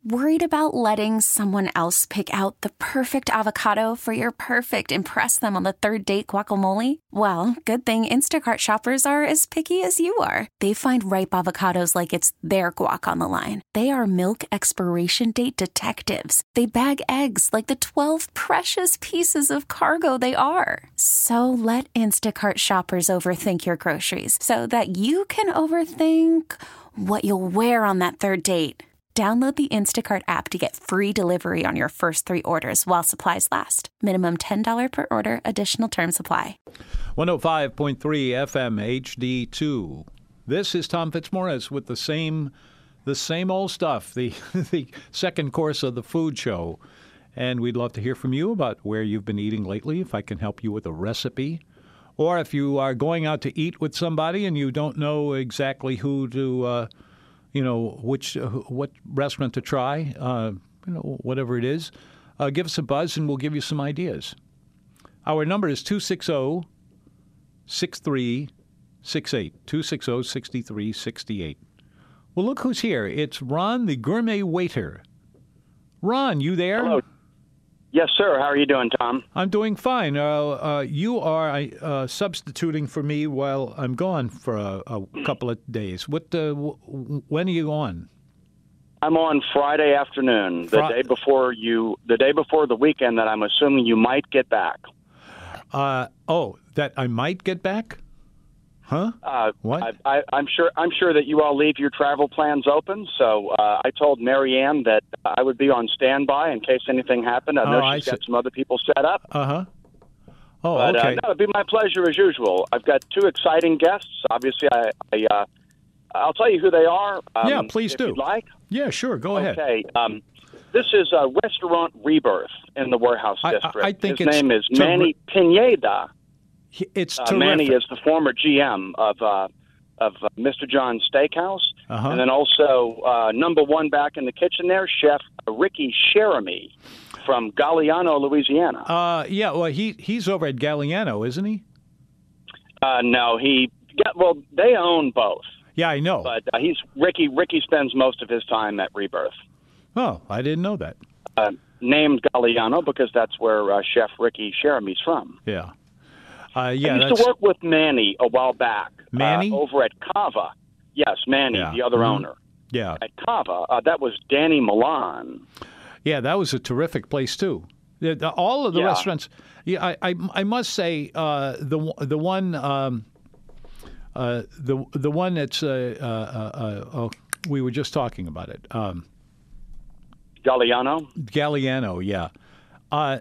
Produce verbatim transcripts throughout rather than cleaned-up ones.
Worried about letting someone else pick out the perfect avocado for your perfect impress them on the third date guacamole? Well, good thing Instacart shoppers are as picky as you are. They find ripe avocados like it's their guac on the line. They are milk expiration date detectives. They bag eggs like the twelve precious pieces of cargo they are. So let Instacart shoppers overthink your groceries so that you can overthink what you'll wear on that third date. Download the Instacart app to get free delivery on your first three orders while supplies last. Minimum ten dollars per order. Additional terms apply. one oh five point three F M H D two. This is Tom Fitzmaurice with the same the same old stuff, the, the second course of the food show. And we'd love to hear from you about where you've been eating lately, if I can help you with a recipe. Or if you are going out to eat with somebody and you don't know exactly who to uh, you know, which uh, what restaurant to try, uh, you know, whatever it is, uh, give us a buzz and we'll give you some ideas. Our number is two six zero, six three six eight, two six zero, six three six eight. Well, look who's here. It's Ron, the gourmet waiter. Ron, you there? Hello. Yes, sir. How are you doing, Tom? I'm doing fine. Uh, uh, you are uh, substituting for me while I'm gone for a, a couple of days. What? Uh, w- when are you on? I'm on Friday afternoon, the Fri- day before you, the day before the weekend that I'm assuming you might get back. Uh, oh, that I might get back? Huh? Uh, what? I, I, I'm sure. I'm sure that you all leave your travel plans open. So uh, I told Marianne that I would be on standby in case anything happened. I know oh, she's I got see. some other people set up. Uh huh. Oh, but, okay. Uh, no, it'd be my pleasure as usual. I've got two exciting guests. Obviously, I, I uh, I'll tell you who they are. Um, yeah, please if do. You'd like? Yeah, sure. Go ahead. Okay. Um, this is a Restaurant Rebirth in the Warehouse I, District. I, I think His it's name is ter- Manny Pineda. It's uh, terrific. Manny is the former G M of uh, of uh, Mister John's Steakhouse, uh-huh. and then also uh, number one back in the kitchen there, Chef Ricky Sheremy from Galliano, Louisiana. Uh, yeah, well, he he's over at Galliano, isn't he? Uh, no, he got, well, they own both. Yeah, I know. But uh, he's Ricky. Ricky spends most of his time at Rebirth. Oh, I didn't know that. Uh, named Galliano because that's where uh, Chef Ricky Sheremy's from. Yeah. Uh, yeah, I used that's... to work with Manny a while back. Manny? Uh, over at Kava. Yes, Manny, Yeah. the other Mhm. owner. Yeah. At Kava. Uh, that was Danny Milan. Yeah, that was a terrific place, too. The, the, all of the Yeah. restaurants. Yeah, I, I, I must say, uh, the the one um, uh, the the one that's uh, uh, uh, oh, we were just talking about it. Um, Galliano? Galliano, yeah. Uh,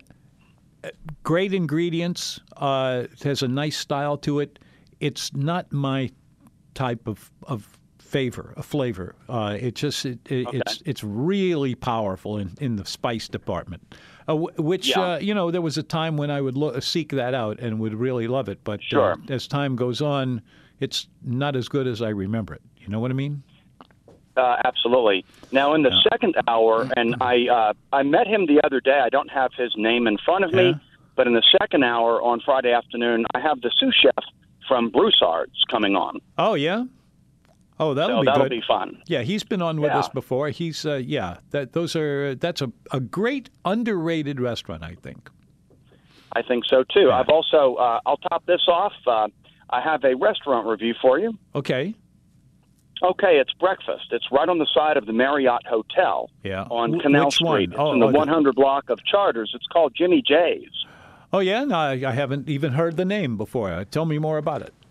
great ingredients. Uh, it has a nice style to it. It's not my type of, of favor, a flavor. Uh, it just it, it, Okay. it's it's really powerful in, in the spice department. Uh, w- which Yeah. uh, you know, there was a time when I would lo- seek that out and would really love it. But Sure. uh, as time goes on, it's not as good as I remember it. You know what I mean? Uh, absolutely. Now, in the Yeah. second hour, and I uh, I met him the other day. I don't have his name in front of me, Yeah. but in the second hour on Friday afternoon, I have the sous chef from Broussard's coming on. Oh yeah. Oh, that'll so be that'll good. be fun. Yeah, he's been on with Yeah. us before. He's uh, yeah, that those are that's a, a great underrated restaurant, I think. I think so too. Yeah. I've also uh, I'll top this off. Uh, I have a restaurant review for you. Okay. Okay, it's breakfast. It's right on the side of the Marriott Hotel Yeah. on Wh- Canal which one? Street. It's Oh, in the oh, the- one hundred block of Charters. It's called Jimmy J's. Oh yeah, no, I, I haven't even heard the name before. Uh, tell me more about it.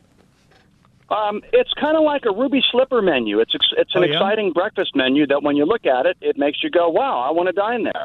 Um, it's kind of like a Ruby Slipper menu. It's ex- it's an Oh, yeah? exciting breakfast menu that when you look at it, it makes you go, wow, I want to dine there.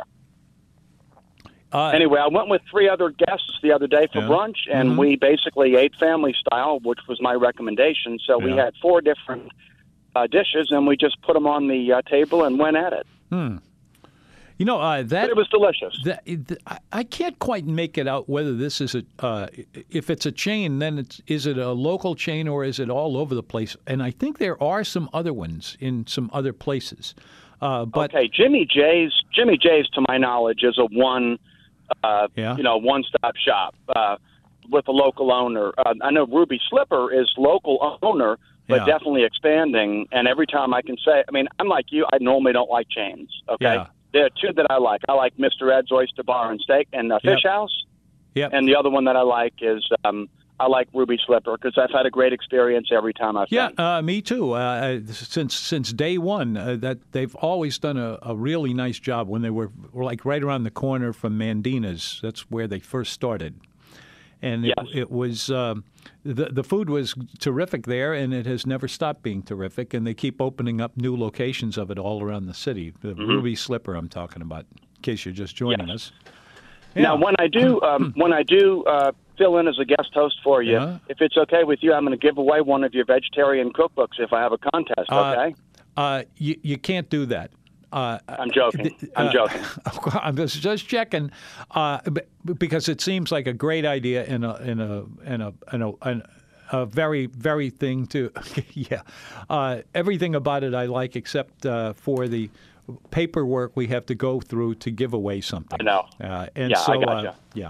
Uh, Anyway, I went with three other guests the other day for Yeah. brunch, and Mhm. we basically ate family style, which was my recommendation. So we Yeah. had four different uh, dishes, and we just put them on the uh, table and went at it. hmm. You know uh, But that it was delicious. that th- I- I can't quite make it out whether this is a uh, if it's a chain, then it's is it a local chain or is it all over the place? And I think there are some other ones in some other places. Uh, but okay, Jimmy J's. Jimmy J's, to my knowledge, is a one, uh, Yeah. you know, one-stop shop uh, with a local owner. Uh, I know Ruby Slipper is local owner, but Yeah. definitely expanding. And every time I can say, I mean, I'm like you. I normally don't like chains. Okay, Yeah. there are two that I like. I like Mister Ed's Oyster Bar and Steak and the Fish Yep. House. Yep. And the other one that I like is um, I like Ruby Slipper because I've had a great experience every time I've Yeah, been. uh, me too. Uh, since since day one, uh, that they've always done a, a really nice job when they were, were like right around the corner from Mandina's. That's where they first started, and it, Yes. it was um, the the food was terrific there, and it has never stopped being terrific. And they keep opening up new locations of it all around the city. The Mm-hmm. Ruby Slipper, I'm talking about, in case you're just joining Yes. us. Now, when I do, um, when I do uh, fill in as a guest host for you, Yeah. if it's okay with you, I'm going to give away one of your vegetarian cookbooks if I have a contest. Okay? Uh, uh, you you can't do that. Uh, I'm joking. I'm uh, joking. I'm just, just checking, uh, b- because it seems like a great idea and a and a and a and a, and a very very thing to yeah. Uh, everything about it I like except uh, for the paperwork we have to go through to give away something. I know. Uh, and Yeah, so I gotcha. uh, yeah.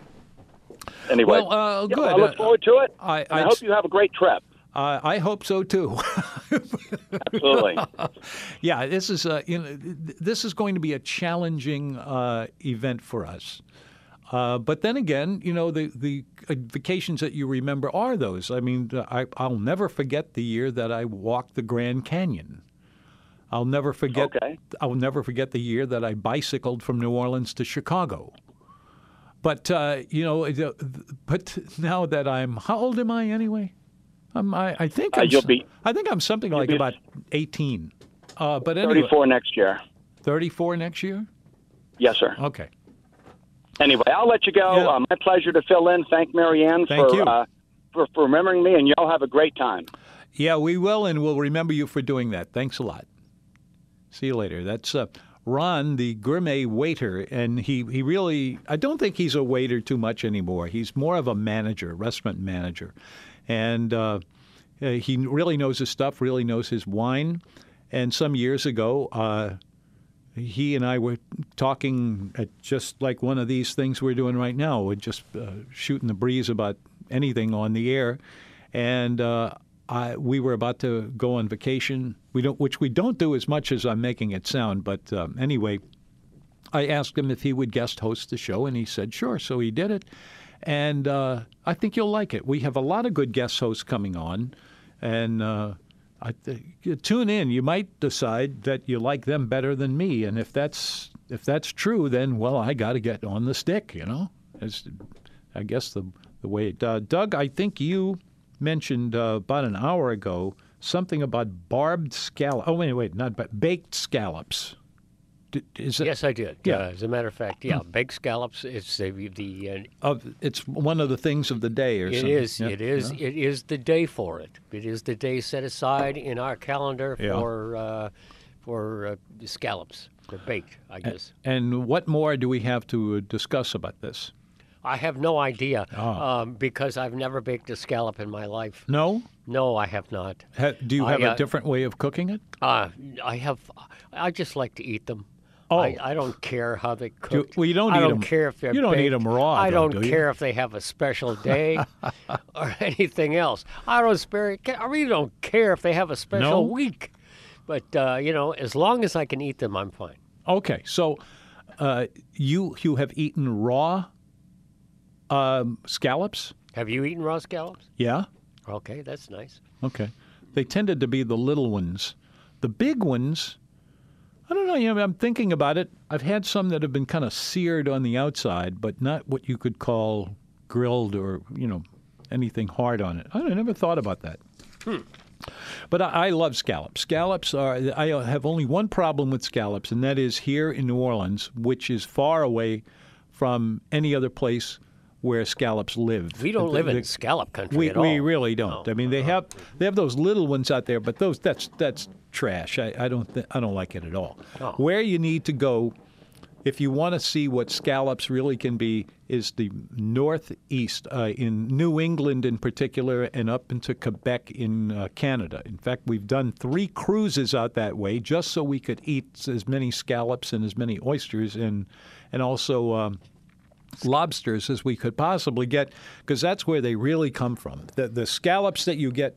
Anyway, Well, uh, yeah, good. well, I look forward to it. I- and I, I'd hope s- you have a great trip. Uh, I hope so too. Absolutely. Yeah, this is uh, you know, th- this is going to be a challenging uh, event for us. Uh, but then again, you know, the the uh, vacations that you remember are those. I mean, uh, I, I'll never forget the year that I walked the Grand Canyon. I'll never forget. Okay. I'll never forget the year that I bicycled from New Orleans to Chicago. But uh, you know, uh, but now that I'm, how old am I anyway? Um, I, I think Uh, I'm, you'll s- be- I think I'm something like be about eighteen. Uh, but anyway, thirty-four next year. thirty-four next year. Yes, sir. Okay. Anyway, I'll let you go. Yeah. Uh, my pleasure to fill in. Thank Marianne Thank for, you. uh, for for remembering me, and y'all have a great time. Yeah, we will, and we'll remember you for doing that. Thanks a lot. See you later. That's uh, Ron, the gourmet waiter, and he, he really, I don't think he's a waiter too much anymore. He's more of a manager, restaurant manager. And uh, uh, he really knows his stuff, really knows his wine. And some years ago, uh, he and I were talking at just like one of these things we're doing right now. We're just uh, shooting the breeze about anything on the air. And uh, I, we were about to go on vacation, we don't, which we don't do as much as I'm making it sound. But um, anyway, I asked him if he would guest host the show, and he said sure. So he did it. And uh, I think you'll like it. We have a lot of good guest hosts coming on. And uh, I th- you tune in. You might decide that you like them better than me. And if that's if that's true, then, well, I got to get on the stick, you know. It's, I guess the, the way it uh, Doug, I think you mentioned uh, about an hour ago something about barbed scallop. Oh, wait, wait, not ba- baked scallops. D- Is it, Yes, I did. Yeah. Uh, as a matter of fact, yeah, baked scallops. It's the the. Uh, Of, it's one of the things of the day, or it something. is. Yeah, It is. yeah. It is the day for it. It is the day set aside in our calendar Yeah. for uh, for uh, the scallops. They're baked, I guess. And what more do we have to uh, discuss about this? I have no idea Ah. um, because I've never baked a scallop in my life. No? No, I have not. Ha, do you I, have uh, a different way of cooking it? Uh, I have. I just like to eat them. Oh. I, I don't care how they cook. well, you don't I eat don't 'em- care if they're you don't eat baked. 'em raw, I though, don't do you? care if they have a special day or anything else. I don't spare. I really don't care if they have a special No? week. But uh, you know, as long as I can eat them, I'm fine. Okay, so uh, you you have eaten raw um, scallops? Have you eaten raw scallops? Yeah? Okay, that's nice. Okay. They tended to be the little ones. The big ones, I don't know, you know, I'm thinking about it. I've had some that have been kind of seared on the outside, but not what you could call grilled or, you know, anything hard on it. I never thought about that. Hmm. But I, I love scallops. Scallops are, I have only one problem with scallops, and that is here in New Orleans, which is far away from any other place where scallops live. We don't The- live in the- scallop country we, at all. we really don't. No. I mean, they have they have those little ones out there, but those that's that's trash. I, I don't th- I don't like it at all. Oh. Where you need to go if you want to see what scallops really can be is the northeast, uh, in New England in particular, and up into Quebec in uh, Canada. In fact, we've done three cruises out that way just so we could eat as many scallops and as many oysters and and also. Um, lobsters as we could possibly get, because that's where they really come from. The, the scallops that you get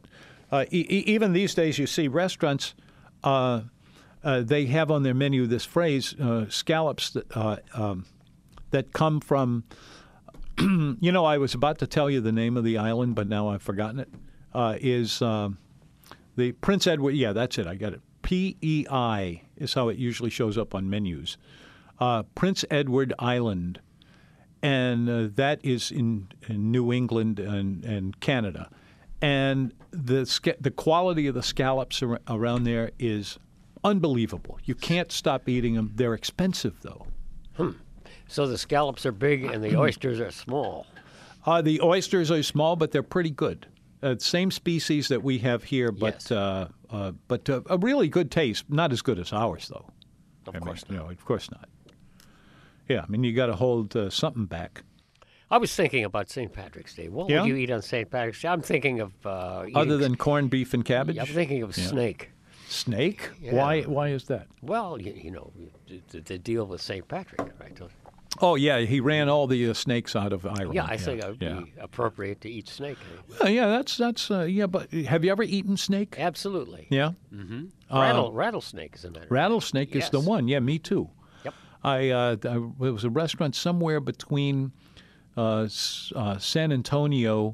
Uh, e- e- even these days, you see restaurants, uh, uh, they have on their menu this phrase, uh, scallops that, uh, um, that come from, you know, I was about to tell you the name of the island, but now I've forgotten it, uh, is um, the Prince Edward, yeah, that's it, I got it. P E I is how it usually shows up on menus. Uh, Prince Edward Island, and uh, that is in, in New England and, and Canada. And the sca- the quality of the scallops ar- around there is unbelievable. You can't stop eating them. They're expensive, though. Hmm. So the scallops are big and the oysters are small. Uh, the oysters are small, but they're pretty good. Uh, same species that we have here, but Yes. uh, uh, but uh, a really good taste. Not as good as ours, though. Of I course mean, no, of course not. Yeah, I mean, you got to hold uh, something back. I was thinking about Saint Patrick's Day. What Yeah? would you eat on Saint Patrick's Day? I'm thinking of uh, eating, Other than corned beef and cabbage? I'm thinking of Yeah. snake. Snake? Yeah. Why Why is that? Well, you, you know, the, the deal with Saint Patrick, right? Oh, yeah, he ran all the uh, snakes out of Ireland. Yeah, I think it would yeah. be appropriate to eat snake. Well, yeah, that's, that's uh, yeah, but have you ever eaten snake? Absolutely. Yeah? Rattle, rattlesnake, as a matter of fact. Rattlesnake is the Yes. one. Yeah, me too. Yep. I, uh, I it was a restaurant somewhere between uh, S- uh, San Antonio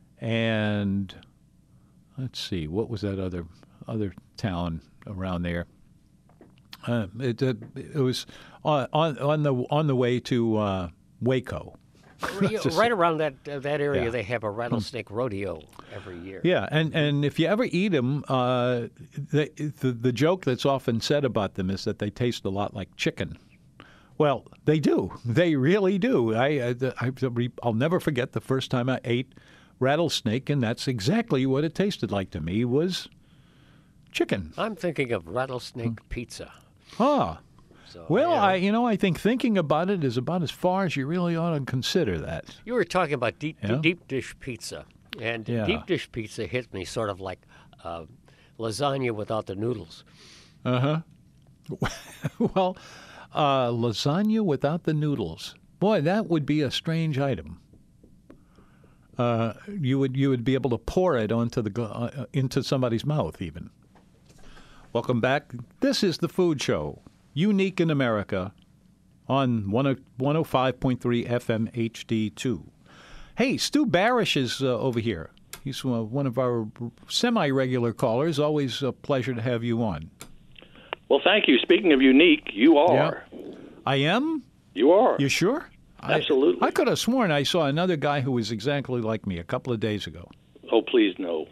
and let's see, what was that other other town around there? Uh, it uh, it was on on on the on the way to uh, Waco. Yeah, Just- right around that uh, that area, Yeah. they have a rattlesnake rodeo every year. Yeah, and, and if you ever eat them, uh, the, the the joke that's often said about them is that they taste a lot like chicken. Well, they do. They really do. I, I, I I'll never forget the first time I ate rattlesnake, and that's exactly what it tasted like to me was chicken. I'm thinking of rattlesnake pizza. Ah. So, Well, yeah. I you know I think thinking about it is about as far as you really ought to consider that. You were talking about deep, Yeah? deep dish pizza, and Yeah. deep dish pizza hit me sort of like uh, lasagna without the noodles. Uh huh. Well, uh, lasagna without the noodles. Boy, that would be a strange item. Uh, you would you would be able to pour it onto the gl- uh, into somebody's mouth even. Welcome back. This is the Food Show, unique in America, on one oh five point three F M H D two. Hey, Stu Barish is uh, over here. He's uh, one of our semi-regular callers. Always a pleasure to have you on. Well, thank you. Speaking of unique, you are. I am? You are. You sure? Absolutely. I, I could have sworn I saw another guy who was exactly like me a couple of days ago. Oh, please, no.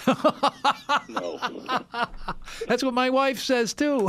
No. That's what my wife says, too.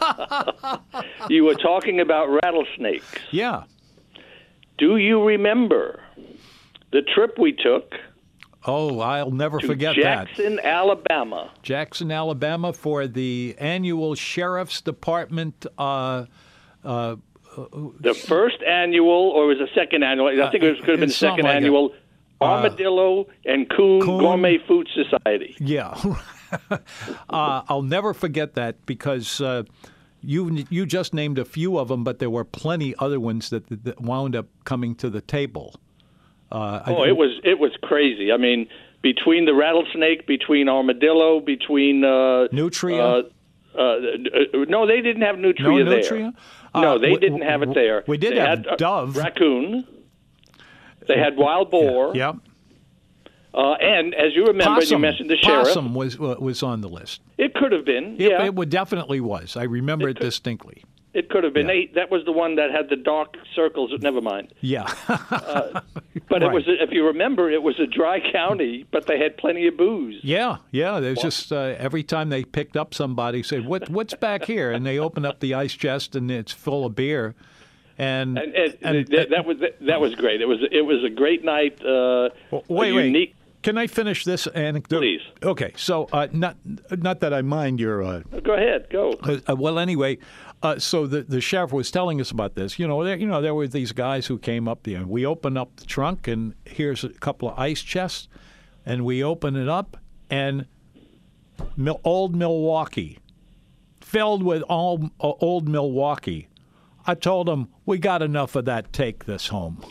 You were talking about rattlesnakes. Yeah. Do you remember the trip we took Oh, I'll never to forget that. Jackson, Alabama? Jackson, Alabama, for the annual Sheriff's Department. Uh, uh, The first annual, or was it the second annual? I think it was, could have been it's the something second like annual Armadillo and Coon, Coon- Gourmet Food Society. yeah. uh, I'll never forget that because uh, you you just named a few of them, but there were plenty other ones that, that wound up coming to the table. Uh, I- Oh, it was it was crazy. I mean, between the rattlesnake, between armadillo, between uh, Nutria? Uh, uh, no, they didn't have nutria No there. nutria? No, Uh, they w- didn't have it there. we did they have had, uh, dove. raccoon. They had wild boar. Yep. Uh, and as you remember, Possum. you mentioned the sheriff. Possum was uh, was on the list. It could have been. It, yeah, it would definitely was. I remember it, could- distinctly. it could have been. Yeah. They, that was the one that had the dark circles. Never mind. Yeah. But it Right. was, if you remember, it was a dry county, but they had plenty of booze. Yeah, yeah. There's just uh, every time they picked up somebody, said, "What what's back here?" And they open up the ice chest, and it's full of beer. And, And, and, and- that, that was that was great. It was it was a great night. Uh, Well, a wait, wait. unique. Can I finish this anecdote? Please. Okay. So, uh, not not that I mind your. Uh, Go ahead, go. Uh, well, anyway, uh, so the the sheriff was telling us about this. You know, there, you know, there were these guys who came up there. We open up the trunk, and here's a couple of ice chests, and we open it up, and Mil- old Milwaukee, filled with all uh, old Milwaukee. I told him, we got enough of that. Take this home.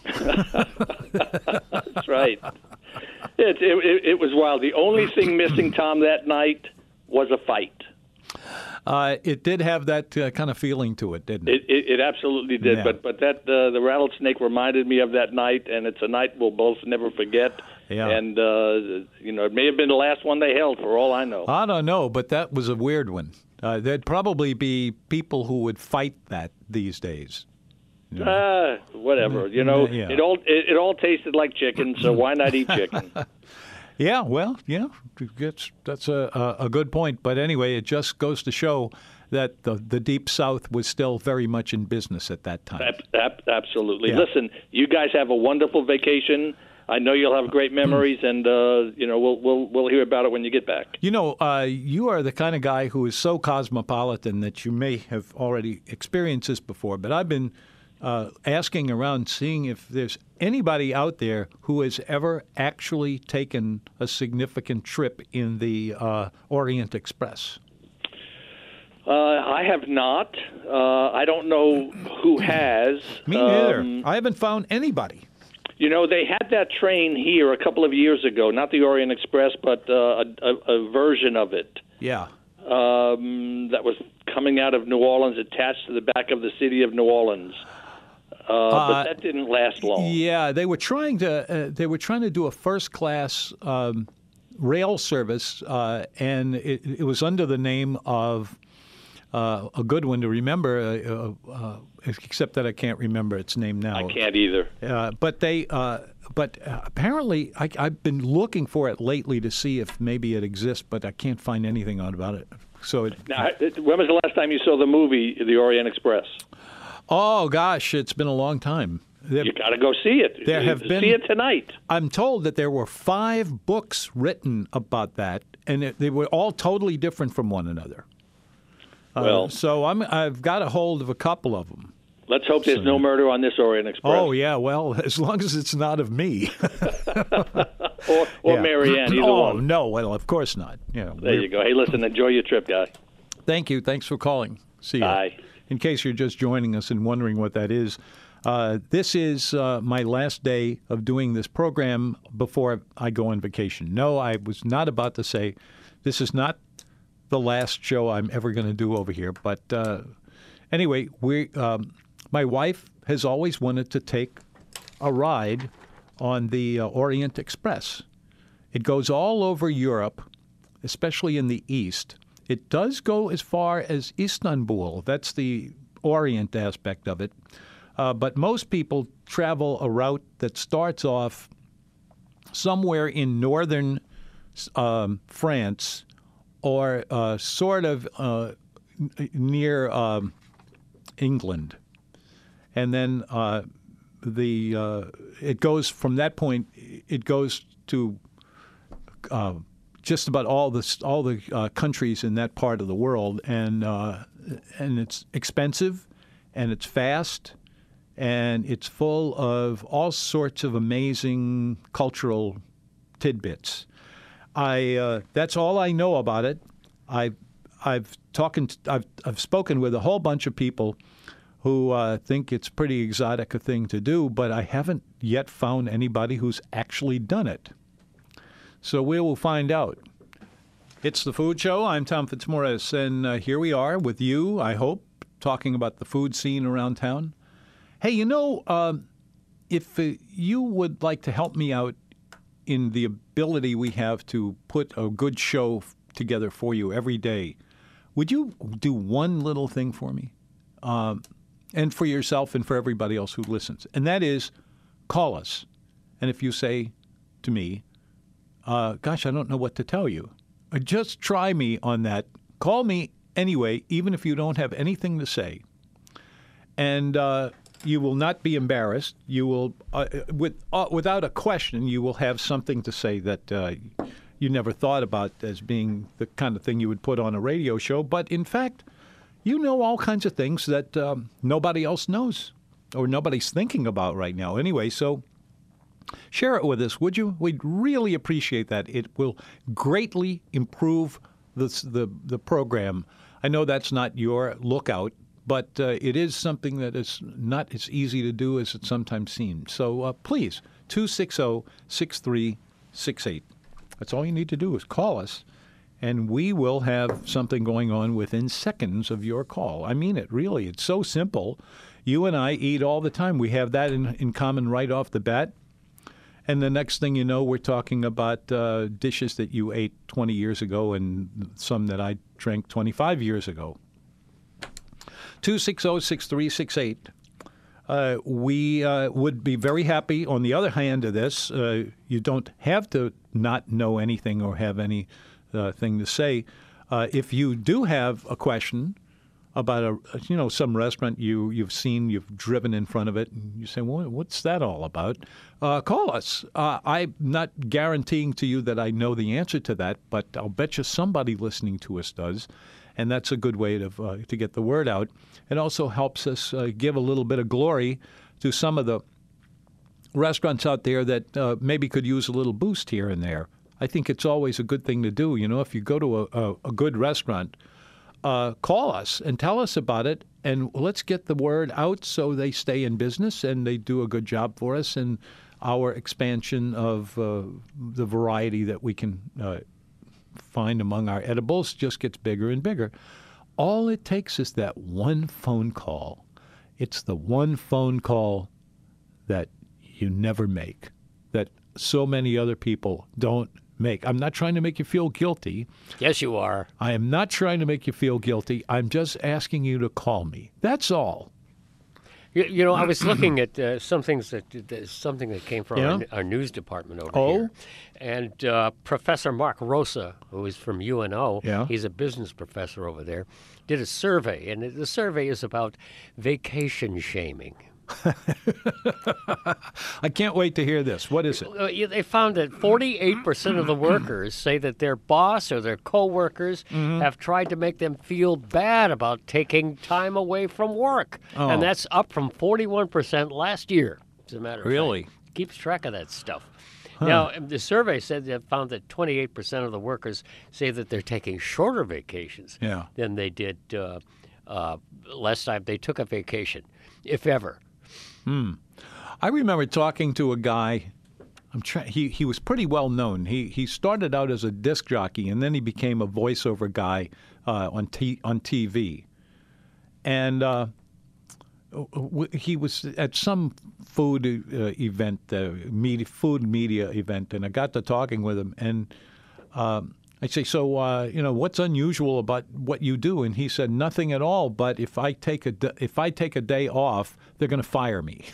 That's right. It, it, it was wild. The only thing missing, Tom, that night was a fight. Uh, it did have that uh, kind of feeling to it, didn't it? It, it, it absolutely did. Yeah. But but that uh, the rattlesnake reminded me of that night, and it's a night we'll both never forget. Yeah. And, uh, you know, it may have been the last one they held, for all I know. I don't know, but that was a weird one. Uh, there'd probably be people who would fight that these days. Ah, uh, whatever. You know, yeah. it all it, it all tasted like chicken, so why not eat chicken? Yeah, well, yeah, that's, that's a, a good point. But anyway, it just goes to show that the, the Deep South was still very much in business at that time. Ab- ab- absolutely. Yeah. Listen, you guys have a wonderful vacation. I know you'll have great memories, and uh, you know we'll we'll we'll hear about it when you get back. You know, uh, you are the kind of guy who is so cosmopolitan that you may have already experienced this before. But I've been uh, asking around, seeing if there's anybody out there who has ever actually taken a significant trip in the uh, Orient Express. Uh, I have not. Uh, I don't know who has. Me neither. Um, I haven't found anybody. You know, they had that train here a couple of years ago, not the Orient Express, but uh, a, a, a version of it. Yeah. Um, that was coming out of New Orleans, attached to the back of the city of New Orleans. Uh, Uh, but that didn't last long. Yeah, they were trying to. Uh, they were trying to do a first class um, rail service, uh, and it, it was under the name of uh, a good one to remember. Uh, uh, except that I can't remember its name now. I can't either. Uh, but they. Uh, but uh, apparently, I, I've been looking for it lately to see if maybe it exists, but I can't find anything out about it. So it, Now, when was the last time you saw the movie, The Orient Express? Oh gosh, it's been a long time. There, You got to go see it. There have been- see it tonight. I'm told that there were five books written about that, and it, they were all totally different from one another. Well, uh, so I'm I've got a hold of a couple of them. let's hope there's no murder on this Orient Express. Oh yeah, well as long as it's not of me. or or Yeah. Marianne, either oh one. no, well of course not. You know, There you go. Hey, listen, enjoy your trip, guy. Thank you. Thanks for calling. See you. Bye. In case you're just joining us and wondering what that is, uh, this is uh, my last day of doing this program before I go on vacation. No, I was not about to say this is not the last show I'm ever going to do over here. But uh, anyway, we, um, my wife has always wanted to take a ride on the uh, Orient Express. It goes all over Europe, especially in the East. It does go as far as Istanbul. That's the Orient aspect of it. Uh, but most people travel a route that starts off somewhere in northern um, France or uh, sort of uh, n- near um, England. And then uh, the uh, it goes from that point, it goes to uh, just about all the all the uh, countries in that part of the world, and uh, and it's expensive, and it's fast, and it's full of all sorts of amazing cultural tidbits. I uh, that's all I know about it. I I've talking I've I've spoken with a whole bunch of people who uh, think it's pretty exotic a thing to do, but I haven't yet found anybody who's actually done it. So we will find out. It's The Food Show. I'm Tom Fitzmaurice, and uh, here we are with you, I hope, talking about the food scene around town. Hey, you know, um, if uh, you would like to help me out in the ability we have to put a good show f- together for you every day, would you do one little thing for me? Um, and for yourself and for everybody else who listens. And that is, call us. And if you say to me, Uh, gosh, I don't know what to tell you. Uh, just try me on that. Call me anyway, even if you don't have anything to say. And uh, you will not be embarrassed. You will, uh, with, uh, without a question, you will have something to say that uh, you never thought about as being the kind of thing you would put on a radio show. But in fact, you know all kinds of things that um, nobody else knows or nobody's thinking about right now anyway. So share it with us, would you? We'd really appreciate that. It will greatly improve the, the the program. I know that's not your lookout, but uh, it is something that is not as easy to do as it sometimes seems. So uh, please, two six zero, six three six eight. That's all you need to do is call us, and we will have something going on within seconds of your call. I mean it, really. It's so simple. You and I eat all the time. We have that in, in common right off the bat. And the next thing you know, we're talking about uh, dishes that you ate twenty years ago and some that I drank twenty-five years ago. two six zero, six three six eight. Uh, we uh, would be very happy. On the other hand of this, uh, you don't have to not know anything or have anything uh, to say. Uh, if you do have a question about a you know some restaurant you you've seen, you've driven in front of it, and you say, well, what's that all about? Uh, call us. Uh, I'm not guaranteeing to you that I know the answer to that, but I'll bet you somebody listening to us does, and that's a good way to uh, to get the word out. It also helps us uh, give a little bit of glory to some of the restaurants out there that uh, maybe could use a little boost here and there. I think it's always a good thing to do. You know, if you go to a, a, a good restaurant, Uh, call us and tell us about it, and let's get the word out so they stay in business and they do a good job for us, and our expansion of uh, the variety that we can uh, find among our edibles just gets bigger and bigger. All it takes is that one phone call. It's the one phone call that you never make, that so many other people don't make. I'm not trying to make you feel guilty. Yes, you are. I am not trying to make you feel guilty. I'm just asking you to call me. That's all. You, you know, I was looking at uh, some things that uh, something that came from Yeah? our, our news department over Oh? here, and uh, Professor Mark Rosa, who is from U N O, Yeah? he's a business professor over there, did a survey, and the survey is about vacation shaming. I can't wait to hear this. What is it? Uh, you- They found that forty-eight percent of the workers say that their boss or their coworkers Mm-hmm. have tried to make them feel bad about taking time away from work. Oh. And that's up from forty-one percent last year, as a matter of Really? fact. Keeps track of that stuff. Now, the survey said that found that twenty-eight percent of the workers say that they're taking shorter vacations Yeah. than they did uh, uh, last time they took a vacation, if ever. I remember talking to a guy. I'm try- he he was pretty well known. He he started out as a disc jockey, and then he became a voiceover guy uh, on t- on T V. And uh, w- he was at some food uh, event, uh, media, food media event, and I got to talking with him. And um, I say, so uh, you know, what's unusual about what you do? And he said, nothing at all. But if I take a d- if I take a day off, they're going to fire me.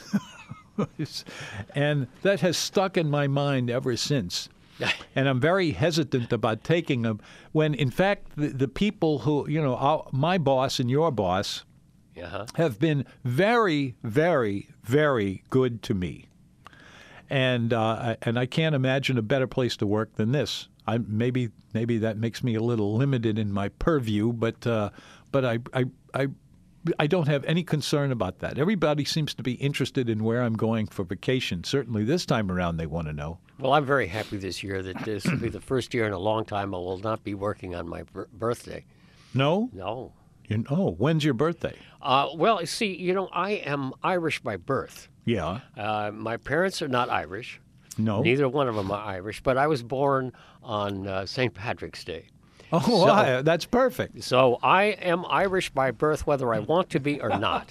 And that has stuck in my mind ever since. And I'm very hesitant about taking them when, in fact, the, the people who, you know, our, my boss and your boss Uh-huh. have been very, very, very good to me. And uh, I- and I can't imagine a better place to work than this. I maybe maybe that makes me a little limited in my purview, but uh, but I, I I I don't have any concern about that. Everybody seems to be interested in where I'm going for vacation. Certainly this time around, they want to know. Well, I'm very happy this year that this will be the first year in a long time I will not be working on my bir- birthday. No, No. you, oh, when's your birthday? Uh, well, see, you know, I am Irish by birth. Yeah, Uh, my parents are not Irish. no. Neither one of them are Irish, but I was born on uh, Saint Patrick's Day. Oh, So- wow, that's perfect. So I am Irish by birth, whether I want to be or not.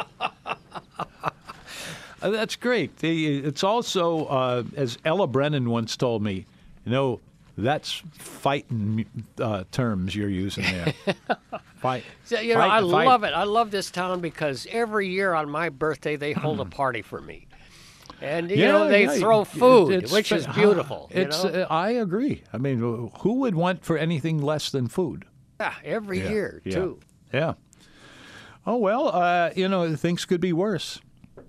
Uh, that's great. The, it's also, uh, as Ella Brennan once told me, you know, that's fighting uh, terms you're using there. Fight. So, you know, fight, I fight. love it. I love this town because every year on my birthday they hold a party for me. And, you know, they yeah, throw it- food, it's which is fa- beautiful. you It's. know? Uh, I agree. I mean, who would want for anything less than food? Yeah, every Yeah, year, yeah. too. Yeah. Oh well, uh, you know, things could be worse.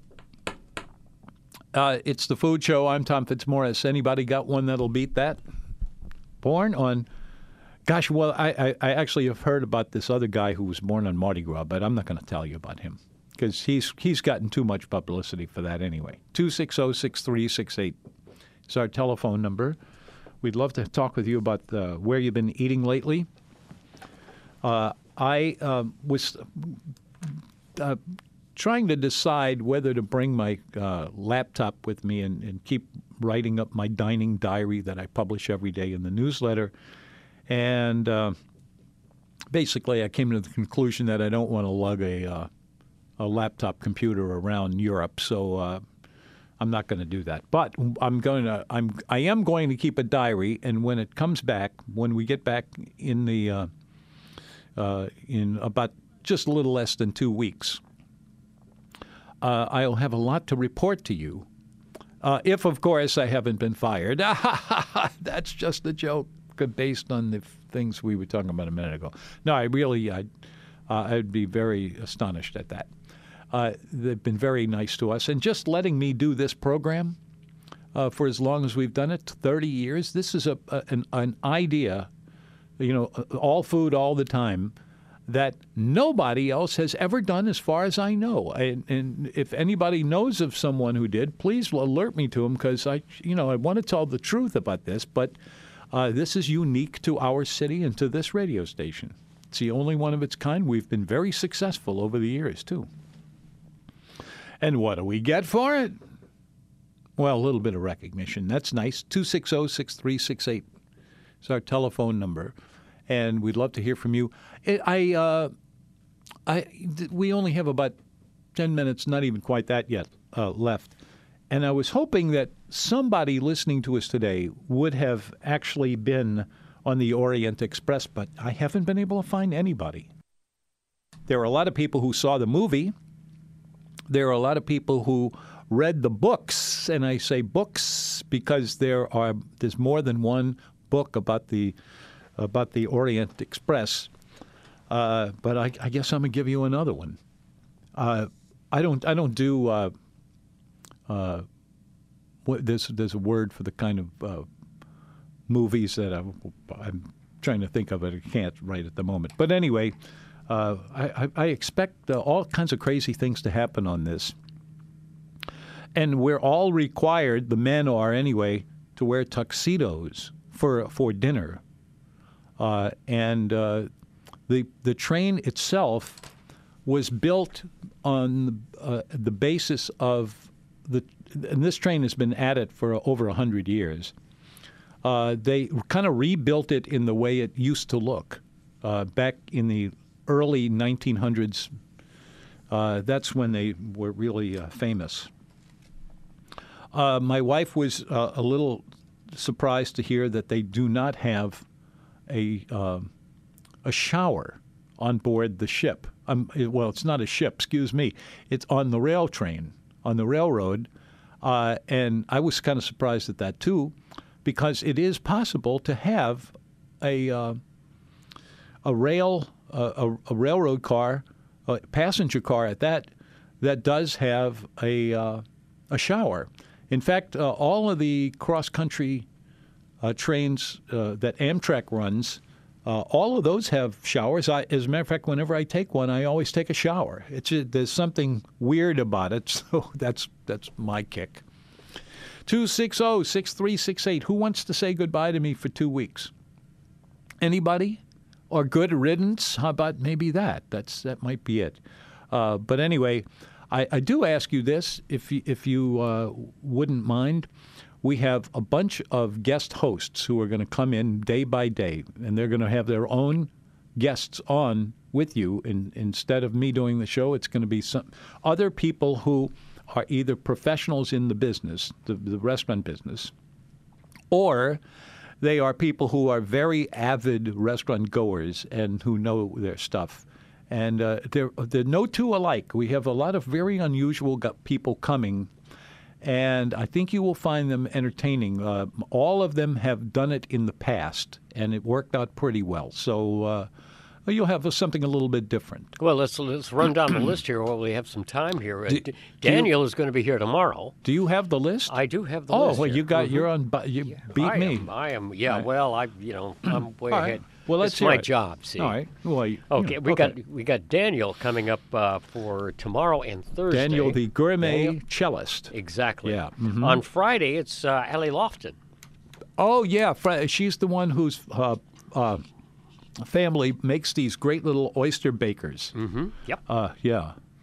Uh, it's the Food Show. I'm Tom Fitzmaurice. Anybody got one that'll beat that? Born on, gosh, well, I, I, I actually have heard about this other guy who was born on Mardi Gras, but I'm not going to tell you about him because he's he's gotten too much publicity for that anyway. two six zero, six three six eight is our telephone number. We'd love to talk with you about uh, where you've been eating lately. Uh, I um, was uh, trying to decide whether to bring my uh, laptop with me and, and keep writing up my dining diary that I publish every day in the newsletter. And uh, basically, I came to the conclusion that I don't want to lug a uh, a laptop computer around Europe, so uh, I'm not going to do that. But I'm going to. I'm. I am going to keep a diary, and when it comes back, when we get back in the uh, uh, in about just a little less than two weeks, uh, I'll have a lot to report to you. Uh, if, of course, I haven't been fired. That's just a joke based on the things we were talking about a minute ago. No, I really, I'd, uh, I'd be very astonished at that. Uh, they've been very nice to us. And just letting me do this program uh, for as long as we've done it, thirty years, this is a, a an, an idea, you know, all food all the time, that nobody else has ever done as far as I know. And, and if anybody knows of someone who did, please alert me to them, because I, you know, I want to tell the truth about this, but uh, this is unique to our city and to this radio station. It's the only one of its kind. We've been very successful over the years, too. And what do we get for it? Well, a little bit of recognition. That's nice. two six zero, six three six eight is our telephone number. And we'd love to hear from you. I, uh, I, we only have about ten minutes, not even quite that yet, uh, left. And I was hoping that somebody listening to us today would have actually been on the Orient Express, but I haven't been able to find anybody. There are a lot of people who saw the movie. There are a lot of people who read the books, and I say books because there are there's more than one book about the about the Orient Express, uh, but I, I guess I'm gonna give you another one. Uh, I don't I don't do uh, uh, what, there's there's a word for the kind of uh, movies that I, I'm trying to think of it. I can't right at the moment. But anyway, uh, I, I expect uh, all kinds of crazy things to happen on this, and we're all required. The men are anyway to wear tuxedos for for dinner. Uh, and uh, the the train itself was built on uh, the basis of the, and this train has been at it for over a hundred years. Uh, they kind of rebuilt it in the way it used to look uh, back in the early nineteen hundreds. Uh, that's when they were really uh, famous. Uh, my wife was uh, a little surprised to hear that they do not have a uh, a shower on board the ship. Um, it, well, it's not a ship, excuse me. It's on the rail train, on the railroad. Uh, and I was kind of surprised at that, too, because it is possible to have a uh, a rail, uh, a, a railroad car, a passenger car at that, that does have a, uh, a shower. In fact, uh, all of the cross-country Uh, trains uh, that Amtrak runs, uh, all of those have showers. I, as a matter of fact, whenever I take one, I always take a shower. It's a, there's something weird about it, so that's that's my kick. two six zero, six three six eight. Who wants to say goodbye to me for two weeks? Anybody? Or good riddance? How about maybe that? That's that might be it. Uh, but anyway, I, I do ask you this, if you, if you uh, wouldn't mind. We have a bunch of guest hosts who are going to come in day by day, and they're going to have their own guests on with you. And instead of me doing the show, it's going to be some other people who are either professionals in the business, the, the restaurant business, or they are people who are very avid restaurant goers and who know their stuff. And uh, they're, they're no two alike. We have a lot of very unusual people coming. And I think you will find them entertaining. Uh, all of them have done it in the past, and it worked out pretty well. So uh, you'll have something a little bit different. Well, let's let's run down the list here while we have some time here. Uh, do, Daniel you, is going to be here tomorrow. Do you have the list? I do have the oh, list. Oh, well, here. you got mm-hmm. you're on. You yeah, beat I me. Am, I am. Yeah. Right. Well, I you know I'm way All ahead. Right. Well, let's it's hear my it. job. See. All right. Well, you, okay. You know, we okay. got we got Daniel coming up uh, for tomorrow and Thursday. Daniel, the gourmet Daniel? cellist. Exactly. Yeah. Mm-hmm. On Friday, it's uh, Allie Lofton. Oh yeah, she's the one whose uh, uh, family makes these great little oyster bakers. Mm-hmm. Yep. Uh, yeah.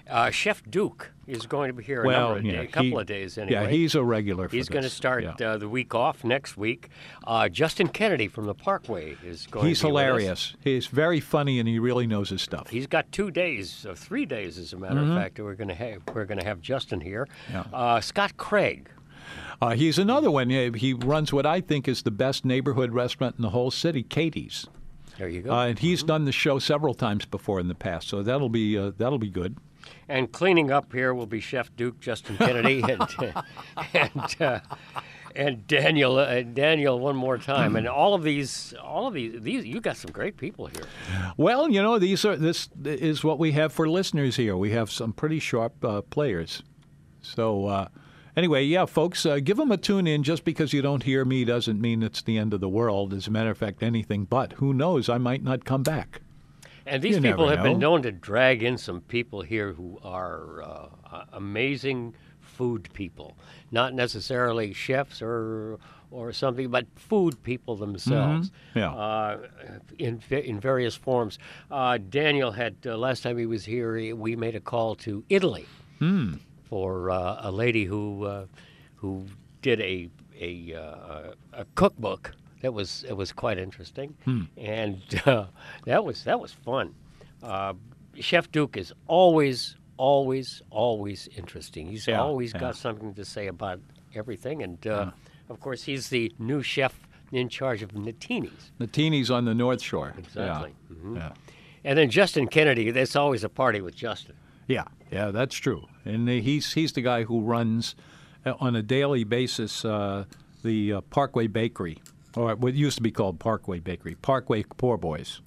Uh, Chef Duke is going to be here a, Well, number of yeah, day, a couple he- of days anyway. Yeah, he's a regular for He's going to this. start Yeah. uh, the week off next week. Uh, Justin Kennedy from the Parkway is going He's to be with us. hilarious. He's very funny, and he really knows his stuff. He's got two days, or three days, as a matter Mm-hmm. of fact. That we're going to have. We're going to have Justin here. Yeah. Uh, Scott Craig. Uh, he's another one. He he runs what I think is the best neighborhood restaurant in the whole city, Katie's. There you go. Uh, and he's done the show several times before in the past, so that'll be uh, that'll be good. And cleaning up here will be Chef Duke, Justin Kennedy, and uh, and uh, and Daniel. Uh, Daniel, one more time. And all of these, all of these, these, you got some great people here. Well, you know, these are this is what we have for listeners here. We have some pretty sharp uh, players. So uh, anyway, yeah, folks, uh, give them a tune in. Just because you don't hear me doesn't mean it's the end of the world. As a matter of fact, anything but. Who knows? I might not come back. And these You people never have been know. known to drag in some people here who are uh, uh, amazing food people, not necessarily chefs or or something, but food people themselves. Mm-hmm. Yeah. Uh, in va- in various forms. Uh, Daniel had uh, last time he was here, he- we made a call to Italy Hmm. for uh, a lady who uh, who did a a, uh, a cookbook. That was it was quite interesting, Hmm. and uh, that was that was fun. Uh, Chef Duke is always, always, always interesting. He's Yeah, always yeah. got something to say about everything, and uh, of course, he's the new chef in charge of Natini's. Natini's on the North Shore. Exactly. Yeah. Mhm. Yeah. And then Justin Kennedy. That's always a party with Justin. Yeah, yeah, that's true. And uh, he's he's the guy who runs uh, on a daily basis uh, the uh, Parkway Bakery, or what used to be called Parkway Bakery, Parkway Poor Boys.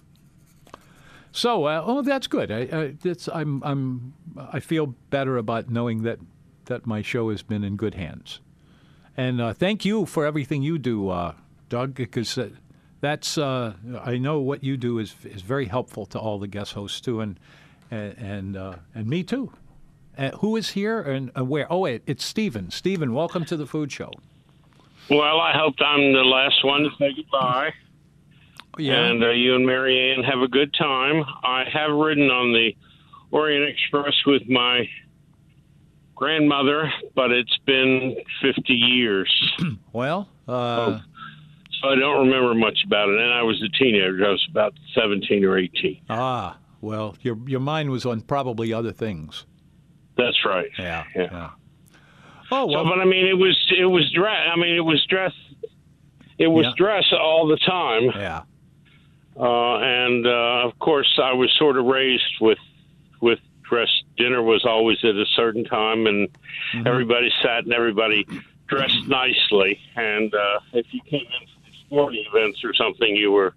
So, uh, oh, that's good. I, I, it's, I'm I'm I feel better about knowing that that my show has been in good hands. And uh, thank you for everything you do, uh, Doug, because uh, that's uh, I know what you do is is very helpful to all the guest hosts too, and and and, uh, and me too. Uh, who is here and uh, where? Oh, wait, it's Stephen. Stephen, welcome to the Food Show. Well, I hope I'm the last one to say goodbye. And uh, you and Mary Ann have a good time. I have ridden on the Orient Express with my grandmother, but it's been fifty years. Well, uh, So I don't remember much about it. And I was a teenager. I was about seventeen or eighteen. ah, well, your your mind was on probably other things. That's right. Yeah, Yeah. yeah. Oh So, well, but I mean, it was it was dress. I mean, it was dress. It was Yeah. dress all the time. yeah. Uh, and uh, of course, I was sort of raised with with dress. Dinner was always at a certain time, and Mm-hmm. everybody sat and everybody dressed nicely. And uh, if you came in for these sporting events or something, you were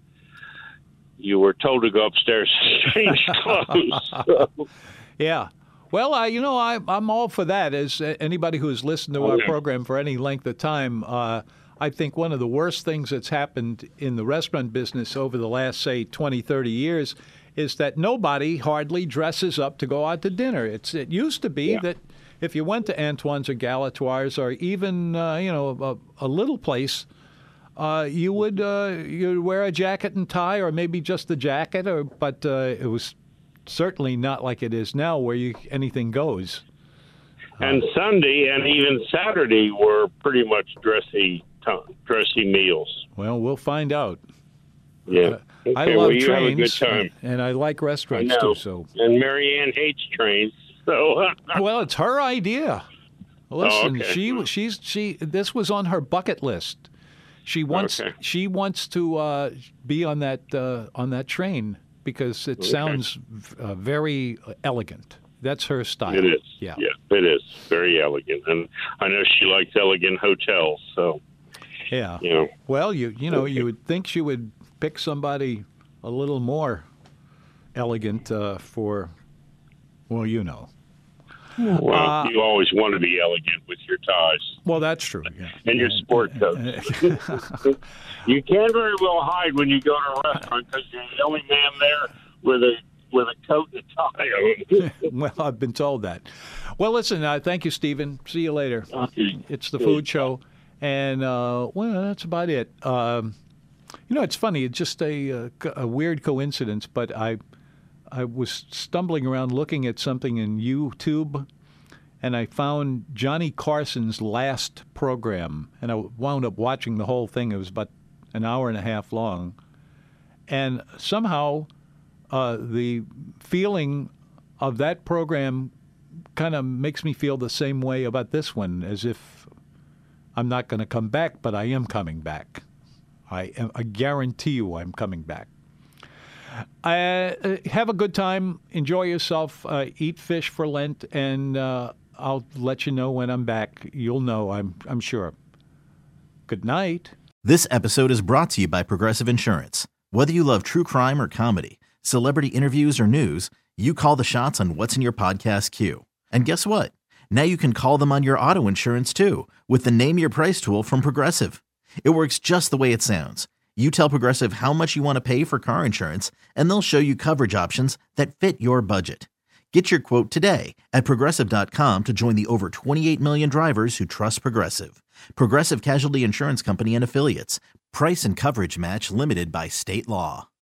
you were told to go upstairs and change clothes. So, Yeah. Well, I, you know, I, I'm all for that. As uh, anybody who has listened to our Okay. program for any length of time, uh, I think one of the worst things that's happened in the restaurant business over the last, say, twenty, thirty years is that nobody hardly dresses up to go out to dinner. It's It used to be Yeah. that if you went to Antoine's or Galatoire's or even, uh, you know, a, a little place, uh, you would uh, you'd wear a jacket and tie, or maybe just the jacket, or but uh, it was certainly not like it is now, where you anything goes. and Sunday and even Saturday were pretty much dressy time, dressy meals. Well, we'll find out. Yeah. Okay, I love well, you trains, have a good time. and I like I restaurants know. too. So, And Mary Ann hates trains. So well, it's her idea. Listen, okay. she she's she. This was on her bucket list. She wants Okay. she wants to uh, be on that uh, on that train because it sounds uh, very elegant. That's her style. it is. Yeah. Yeah, it is. Very elegant. And I know she likes elegant hotels. So, Yeah. you know. Well, you you know Okay. you would think she would pick somebody a little more elegant uh, for, well, you know. Well, Uh, you always want to be elegant with your ties Well, that's true. Yeah. and your sport coats. You can't very well hide when you go to a restaurant because you're the only man there with a with a coat and a tie on. Well, I've been told that. Well, listen, uh, thank you, Stephen. See you later. Okay. It's the food show, and uh, well, that's about it. Um, you know, it's funny. It's just a, a, a weird coincidence, but I I was stumbling around looking at something in YouTube, and I found Johnny Carson's last program, and I wound up watching the whole thing. It was about an hour and a half long. And somehow uh, the feeling of that program kind of makes me feel the same way about this one, as if I'm not going to come back, but I am coming back. I, am, I guarantee you I'm coming back. Uh, have a good time. Enjoy yourself. Uh, eat fish for Lent, and uh, I'll let you know when I'm back. You'll know, I'm, I'm sure. Good night. This episode is brought to you by Progressive Insurance. Whether you love true crime or comedy, celebrity interviews or news, you call the shots on what's in your podcast queue. And guess what? Now you can call them on your auto insurance too with the Name Your Price tool from Progressive. It works just the way it sounds. You tell Progressive how much you want to pay for car insurance, and they'll show you coverage options that fit your budget. Get your quote today at Progressive dot com to join the over twenty-eight million drivers who trust Progressive. Progressive Casualty Insurance Company and Affiliates. Price and coverage match limited by state law.